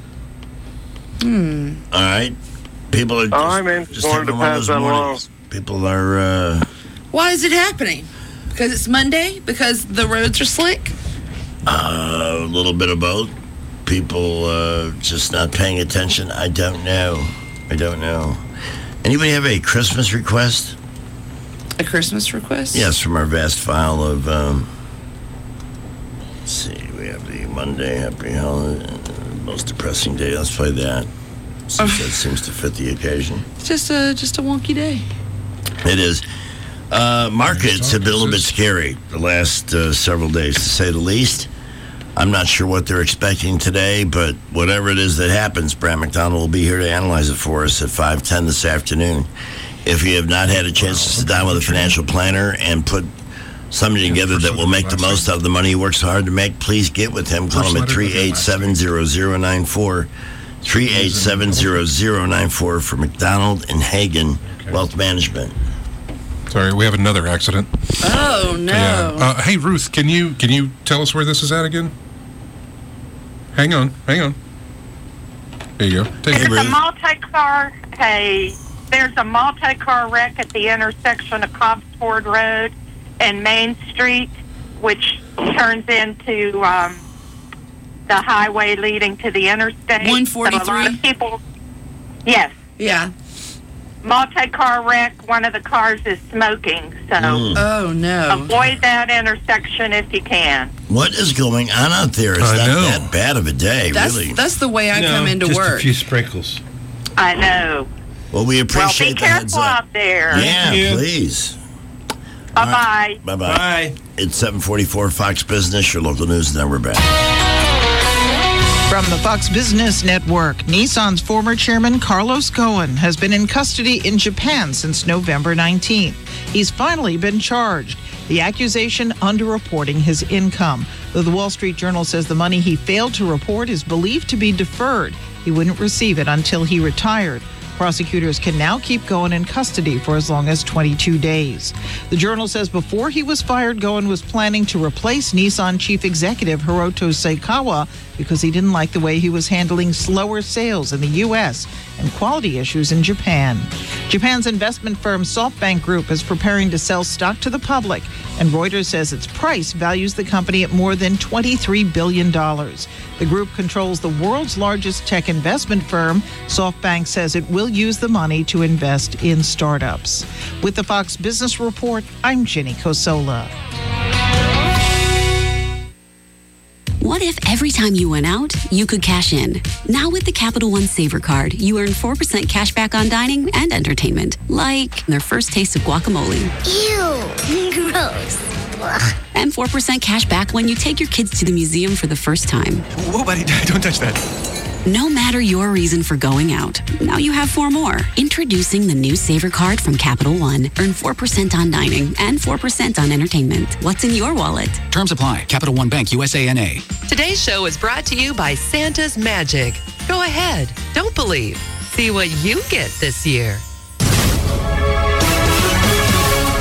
Hmm. All right. People are just, All right, man. Just wanted to having one of pass those that along. mornings. People are, uh, Why is it happening? Because it's Monday? Because the roads are slick? uh, a little bit of both. People uh, just not paying attention. I don't know. I don't know. Anybody have a Christmas request? A Christmas request? Yes, from our vast file of, um, let's see, we have the Monday Happy Holiday, most depressing day. Let's play that, since that seems to fit the occasion. It's just a, just a wonky day. It is. Uh, markets have been a little bit scary the last uh, several days, to say the least. I'm not sure what they're expecting today, but whatever it is that happens, Brad McDonald will be here to analyze it for us at five ten this afternoon. If you have not had a chance to sit down with a financial planner and put something together that will make the most out of the money he works so hard to make, please get with him. Call him at three eight seven, zero zero nine four, three eight seven, zero zero nine four for McDonald and Hagen Wealth Management. Sorry, we have another accident. Oh, no. Yeah. Uh, hey, Ruth, can you can you tell us where this is at again? Hang on, hang on. There you go. Take There's it, a Ruth. multi-car, hey, there's a multi-car wreck at the intersection of Cobbsford Road and Main Street, which turns into um, the highway leading to the interstate. one forty-three? So a lot of people, yes. Yeah. Multi-car wreck, one of the cars is smoking, so Mm. Oh, no. avoid that intersection if you can. What is going on out there? It's I not know. that bad of a day, That's, really. that's the way I No, come into just work. a few sprinkles. I know. Well, we Well, appreciate be the heads careful up. out there. Yeah, you. please. Bye-bye. Bye-bye. Bye. It's seven forty-four Fox Business, your local news, and then we're back. From the Fox Business Network, Nissan's former chairman Carlos Ghosn has been in custody in Japan since November nineteenth. He's finally been charged. The accusation, underreporting his income. Though the Wall Street Journal says the money he failed to report is believed to be deferred. He wouldn't receive it until he retired. Prosecutors can now keep Ghosn in custody for as long as twenty-two days. The Journal says before he was fired, Ghosn was planning to replace Nissan chief executive Hiroto Saikawa because he didn't like the way he was handling slower sales in the U S and quality issues in Japan. Japan's investment firm SoftBank Group is preparing to sell stock to the public, and Reuters says its price values the company at more than twenty-three billion dollars. The group controls the world's largest tech investment firm. SoftBank says it will use the money to invest in startups. With the Fox Business Report, I'm Jenny Cosola. What if every time you went out, you could cash in? Now with the Capital One Saver Card, you earn four percent cash back on dining and entertainment, like their first taste of guacamole. Ew, gross. Ugh. And four percent cash back when you take your kids to the museum for the first time. Whoa, buddy, don't touch that. No matter your reason for going out, now you have four more. Introducing the new Saver Card from Capital One. Earn four percent on dining and four percent on entertainment. What's in your wallet? Terms apply. Capital One Bank, U S A N A. Today's show is brought to you by Santa's Magic. Go ahead. Don't believe. See what you get this year.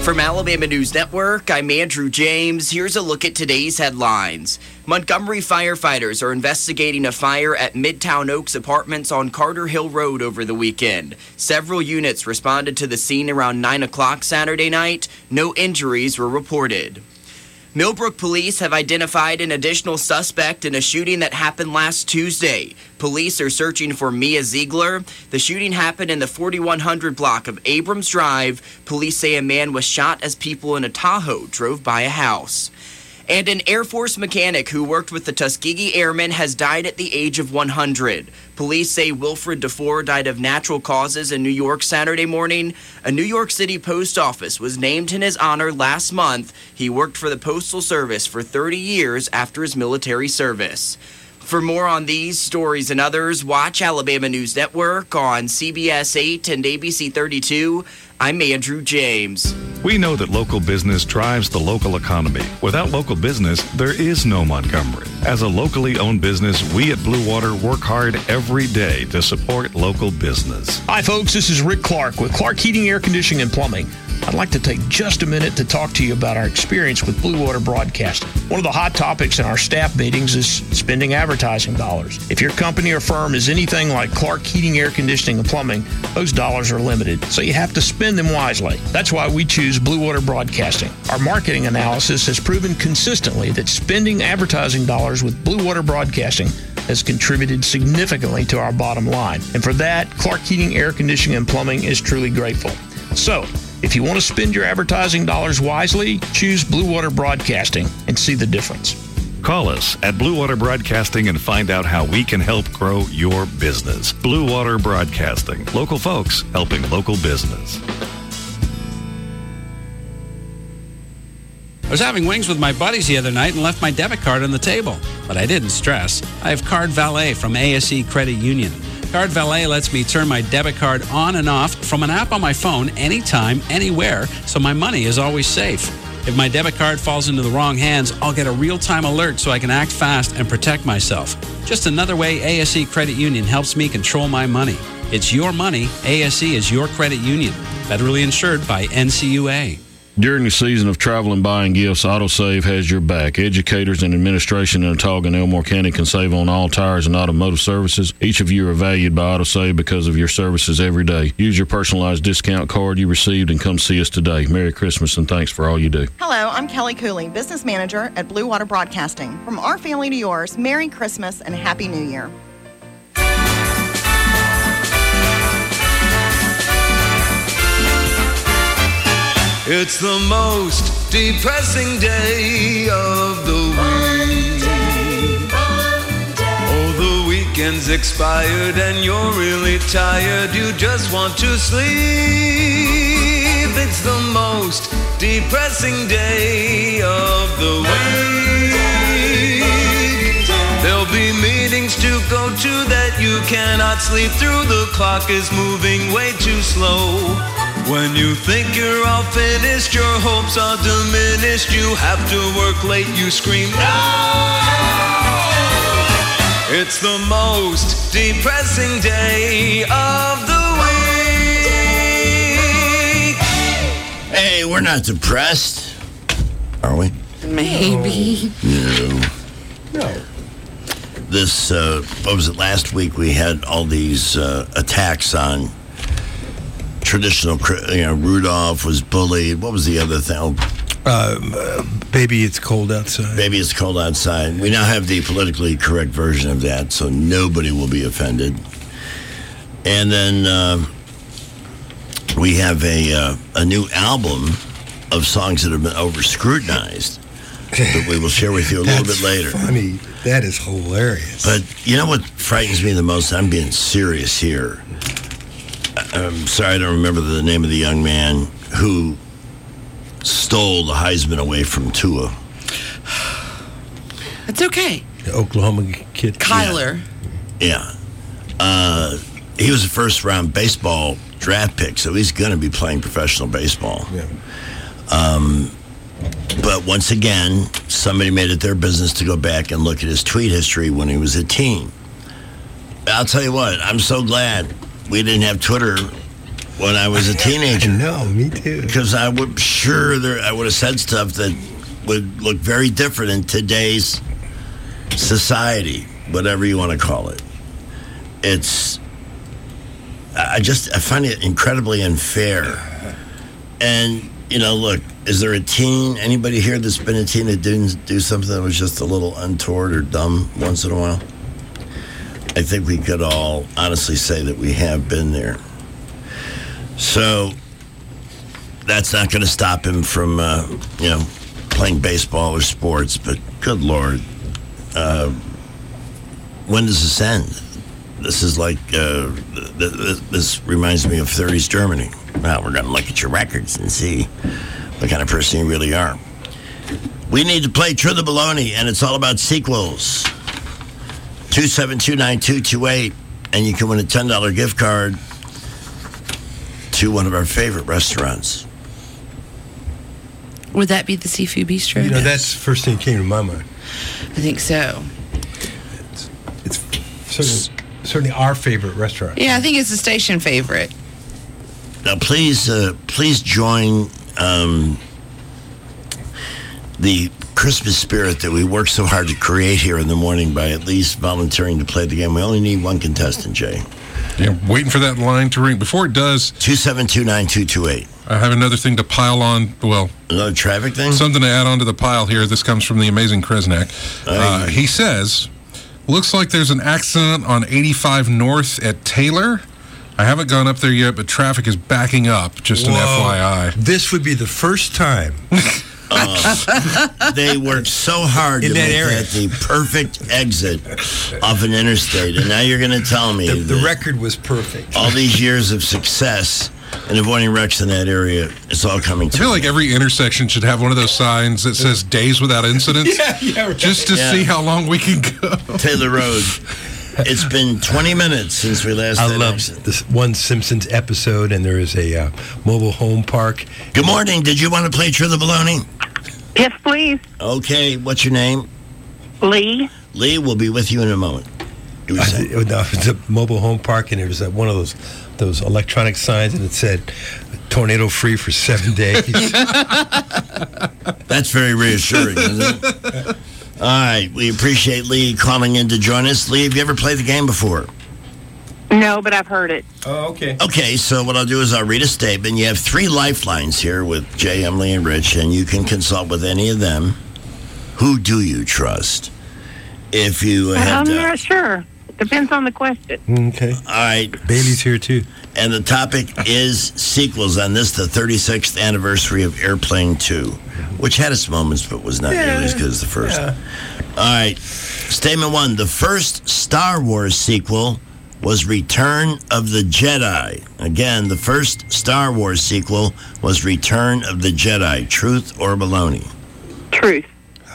From Alabama News Network, I'm Andrew James. Here's a look at today's headlines. Montgomery firefighters are investigating a fire at Midtown Oaks Apartments on Carter Hill Road over the weekend. Several units responded to the scene around nine o'clock Saturday night. No injuries were reported. Millbrook police have identified an additional suspect in a shooting that happened last Tuesday. Police are searching for Mia Ziegler. The shooting happened in the forty-one hundred block of Abrams Drive. Police say a man was shot as people in a Tahoe drove by a house. And an Air Force mechanic who worked with the Tuskegee Airmen has died at the age of one hundred. Police say Wilfred DeFore died of natural causes in New York Saturday morning. A New York City post office was named in his honor last month. He worked for the Postal Service for thirty years after his military service. For more on these stories and others, watch Alabama News Network on C B S eight and A B C thirty-two. I'm Andrew James. We know that local business drives the local economy. Without local business, there is no Montgomery. As a locally owned business, we at Blue Water work hard every day to support local business. Hi, folks. This is Rick Clark with Clark Heating, Air Conditioning, and Plumbing. I'd like to take just a minute to talk to you about our experience with Blue Water Broadcasting. One of the hot topics in our staff meetings is spending advertising dollars. If your company or firm is anything like Clark Heating, Air Conditioning, and Plumbing, those dollars are limited, so you have to spend them wisely. That's why we choose Blue Water Broadcasting. Our marketing analysis has proven consistently that spending advertising dollars with Blue Water Broadcasting has contributed significantly to our bottom line. And for that, Clark Heating, Air Conditioning, and Plumbing is truly grateful. So, if you want to spend your advertising dollars wisely, choose Blue Water Broadcasting and see the difference. Call us at Blue Water Broadcasting and find out how we can help grow your business. Blue Water Broadcasting. Local folks helping local business. I was having wings with my buddies the other night and left my debit card on the table. But I didn't stress. I have Card Valet from A S E Credit Union. Card Valet lets me turn my debit card on and off from an app on my phone anytime, anywhere, so my money is always safe. If my debit card falls into the wrong hands, I'll get a real-time alert so I can act fast and protect myself. Just another way A S E Credit Union helps me control my money. It's your money. A S E is your credit union. Federally insured by N C U A. During the season of travel and buying gifts, AutoSave has your back. Educators and administration in Autauga and Elmore County can save on all tires and automotive services. Each of you are valued by AutoSave because of your services every day. Use your personalized discount card you received and come see us today. Merry Christmas and thanks for all you do. Hello, I'm Kelly Cooley, Business Manager at Blue Water Broadcasting. From our family to yours, Merry Christmas and Happy New Year. It's the most depressing day of the week. Oh, the weekend's expired and you're really tired. You just want to sleep. It's the most depressing day of the week. There'll be meetings to go to that you cannot sleep through. The clock is moving way too slow. When you think you're all finished, your hopes are diminished. You have to work late, you scream, no! It's the most depressing day of the week. Hey, we're not depressed, are we? Maybe. No. No. This, uh, what was it, last week we had all these uh, attacks on traditional, you know, Rudolph was bullied. What was the other thing? Oh, um, uh, baby, it's cold outside. Baby, it's cold outside. We now have the politically correct version of that, so nobody will be offended. And then uh, we have a uh, a new album of songs that have been over-scrutinized that we will share with you a little bit later. Funny. That is hilarious. But you know what frightens me the most? I'm being serious here. I'm sorry I don't remember the name of the young man who stole the Heisman away from Tua. It's okay. The Oklahoma kid. Kyler. Yeah. Uh, he was a first-round baseball draft pick, so he's going to be playing professional baseball. Yeah. Um, but once again, somebody made it their business to go back and look at his tweet history when he was a teen. I'll tell you what, I'm so glad we didn't have Twitter when I was a teenager. No, me too. Because I would sure there I would have said stuff that would look very different in today's society, whatever you want to call it. It's I just I find it incredibly unfair. And you know, look, is there a teen? Anybody here that's been a teen that didn't do something that was just a little untoward or dumb once in a while? I think we could all honestly say that we have been there. So that's not going to stop him from, uh, you know, playing baseball or sports. But good Lord, uh, when does this end? This is like, uh, th- th- this reminds me of thirties Germany. Well, we're going to look at your records and see what kind of person you really are. We need to play True the Baloney, and it's all about sequels. two seven two, nine two two eight, and you can win a ten dollars gift card to one of our favorite restaurants. Would that be the Seafood Bistro? You know, that's the first thing that came to my mind. I think so. It's, it's certainly, certainly our favorite restaurant. Yeah, I think it's a station favorite. Now, please, uh, please join um, the Christmas spirit that we work so hard to create here in the morning by at least volunteering to play the game. We only need one contestant, Jay. Yeah, waiting for that line to ring. Before it does... two seven two, nine two two eight. I have another thing to pile on, well... Another traffic thing? Something to add on to the pile here. This comes from the amazing Kresnak. Uh, he says, looks like there's an accident on eighty-five North at Taylor. I haven't gone up there yet, but traffic is backing up, just an Whoa. F Y I. This would be the first time. Uh, they worked so hard In to that make area. that the perfect exit off an interstate, and now you're going to tell me The, the that record was perfect. all these years of success in avoiding wrecks in that area, it's all coming I to feel me. like every intersection should have one of those signs that says days without incidents. Yeah, yeah, right. Just to Yeah. see how long we can go. Taylor Road. It's been twenty minutes since we last I had love accident. this one Simpsons episode, and there is a uh, mobile home park. Good morning. Did you want to play True the Baloney? Yes, please. Okay. What's your name? Lee. Lee will be with you in a moment. You were I, saying- it, no, it was a mobile home park, and there was uh, one of those those electronic signs, and it said "tornado free for seven days." That's very reassuring, isn't it? All right. We appreciate Lee calling in to join us. Lee, have you ever played the game before? No, but I've heard it. Oh, okay. Okay, so what I'll do is I'll read a statement. You have three lifelines here with Jay, Emily, and Rich, and you can consult with any of them. Who do you trust? If you have I'm to, not sure. Depends on the question. Okay. all right, Bailey's here too. and the topic is sequels on this, the thirty-sixth anniversary of Airplane two, which had its moments but was not nearly as good as the first. Yeah. All right, statement one. The first Star Wars sequel was Return of the Jedi. Again, the first Star Wars sequel was Return of the Jedi. Truth or baloney? Truth.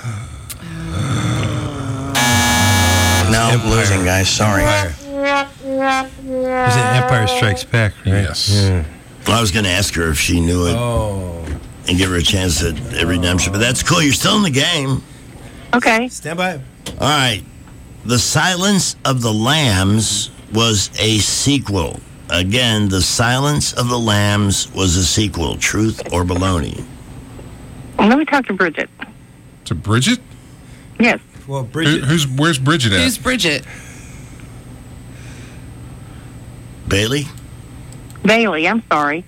No, I'm losing, guys. Sorry. Empire. Is it Empire Strikes Back, right? Yes. Yeah. Well, I was going to ask her if she knew it Oh. and give her a chance at, at redemption, but that's cool. You're still in the game. Okay. Stand by. All right. The Silence of the Lambs was a sequel. Again, The Silence of the Lambs was a sequel. Truth or baloney? Well, let me talk to Bridget. To Bridget? Yes. Well, Who, Bridget. who's Where's Bridget at? Who's Bridget? Bailey? Bailey, I'm sorry.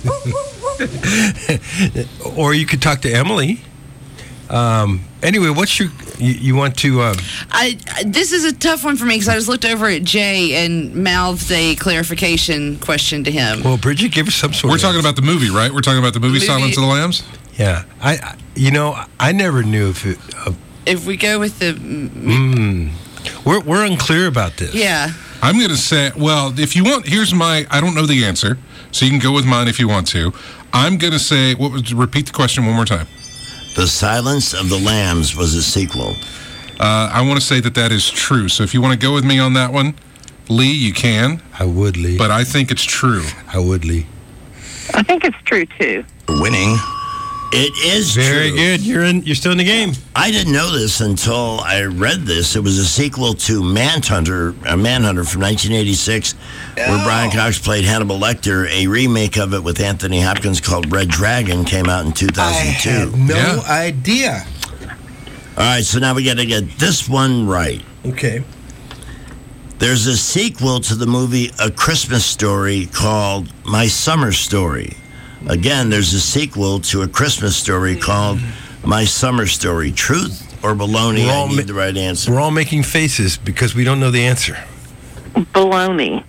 Or you could talk to Emily. Um, anyway, what's your? You, you want to? Um, I, I this is a tough one for me because I just looked over at Jay and mouthed a clarification question to him. well, Bridget, give us some sort. We're of talking about the movie, right? We're talking about the movie, Movie- Silence of the Lambs? Yeah, I, I. You know, I never knew if it. Uh, If we go with the, mm, we're we're unclear about this. yeah, I'm going to say, well, if you want, here's my, I don't know the answer, so you can go with mine if you want to. I'm going to say, what was, repeat the question one more time. The Silence of the Lambs was a sequel. Uh, I want to say that that is true. So if you want to go with me on that one, Lee, you can. I would, Lee. But I think it's true. I would, Lee. I think it's true, too. Winning It is Very true. good. You're in. You're still in the game. I didn't know this until I read this. It was a sequel to Manhunter, uh, Manhunter from nineteen eighty-six, where Brian Cox played Hannibal Lecter. A remake of it with Anthony Hopkins called Red Dragon came out in two thousand two. I had no yeah. idea. All right, so now we got to get this one right. Okay. There's a sequel to the movie A Christmas Story called My Summer Story. Again, there's a sequel to A Christmas Story called My Summer Story. Truth or baloney? We're all I need ma- the right answer. We're all making faces because we don't know the answer. Baloney.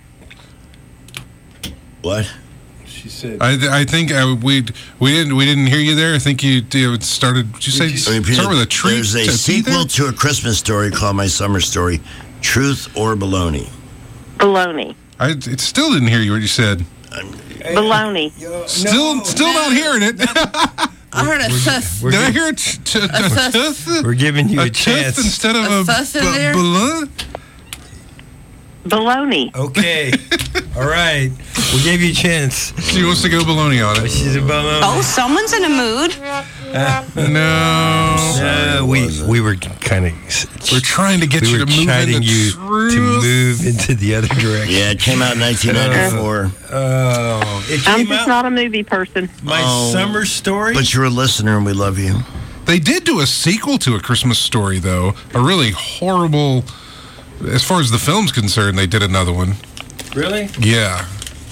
What? She said. I, I think uh, we we didn't we didn't hear you there. I think you, you started. Did you say start with a treat? There's a to sequel to A Christmas Story called My Summer Story. Truth or baloney? Baloney. I it still didn't hear you what you said. Baloney. Still, No, still no. not hearing it. I heard a thuth. Did I hear a, t- t- a thuth. tuth? We're giving you a, a chance tuth instead of A a, thuth in b- there? balloon? Baloney. Okay. All right. We gave you a chance. She wants to go baloney on it. She's a baloney. Oh, someone's in a mood. Uh, no. no, we we were kind of. We're trying to get we you were to move chiding into you truth. to move into the other direction. Yeah, it came out in nineteen ninety-four. Oh, it I'm came just out. not a movie person. My Oh. Summer Story. But you're a listener and we love you. They did do a sequel to A Christmas Story, though. A really horrible. As far as the film's concerned, they did another one. Really? Yeah.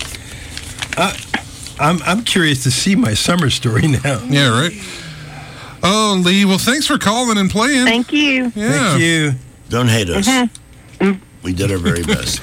Uh, I'm I'm curious to see My Summer Story now. Yeah, right. Oh, Lee. Well, thanks for calling and playing. Thank you. Yeah. Thank you. Don't hate us. Mm-hmm. We did our very best.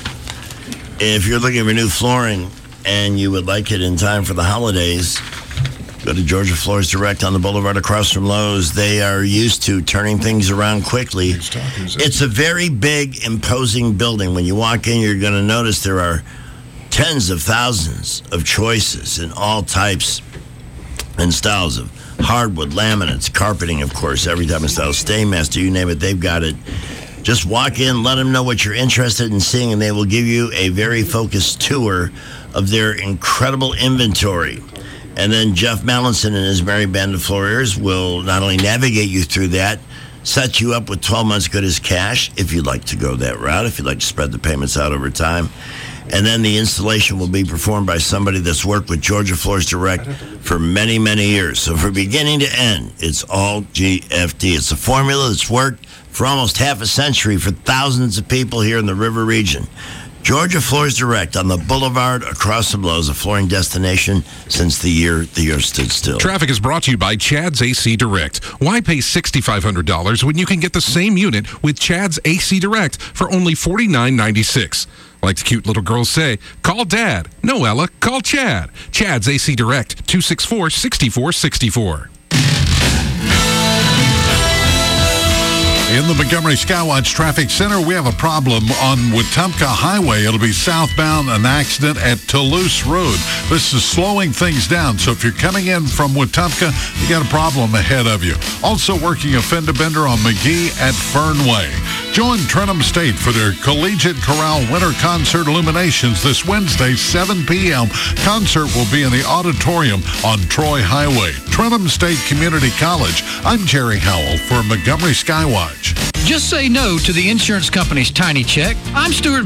If you're looking for new flooring and you would like it in time for the holidays, go to Georgia Floors Direct on the boulevard across from Lowe's. They are used to turning things around quickly. It's a very big, imposing building. When you walk in, you're going to notice there are tens of thousands of choices in all types and styles of hardwood, laminates, carpeting, of course, every type of style, Stainmaster, you name it, they've got it. Just walk in, let them know what you're interested in seeing, and they will give you a very focused tour of their incredible inventory. And then Jeff Mallinson and his merry band of floorers will not only navigate you through that, set you up with twelve months good as cash, if you'd like to go that route, if you'd like to spread the payments out over time. And then the installation will be performed by somebody that's worked with Georgia Floors Direct for many, many years. So from beginning to end, it's all G F D. It's a formula that's worked for almost half a century for thousands of people here in the River region. Georgia Floors Direct on the boulevard across from Lowe's, a flooring destination since the year the earth stood still. Traffic is brought to you by Chad's A C Direct. Why pay six thousand five hundred dollars when you can get the same unit with Chad's A C Direct for only forty-nine ninety-six? Like the cute little girls say, call Dad. No, Ella, call Chad. Chad's A C Direct, two six four, six four six four. In the Montgomery Skywatch Traffic Center, we have a problem on Wetumpka Highway. It'll be southbound, an accident at Toulouse Road. This is slowing things down, so if you're coming in from Wetumpka, you got a problem ahead of you. Also working a fender bender on McGee at Fernway. Join Trenham State for their Collegiate Chorale Winter Concert Illuminations this Wednesday, seven p.m. Concert will be in the auditorium on Troy Highway. Trenham State Community College. I'm Jerry Howell for Montgomery Skywatch. Just say no to the insurance company's tiny check. I'm Stuart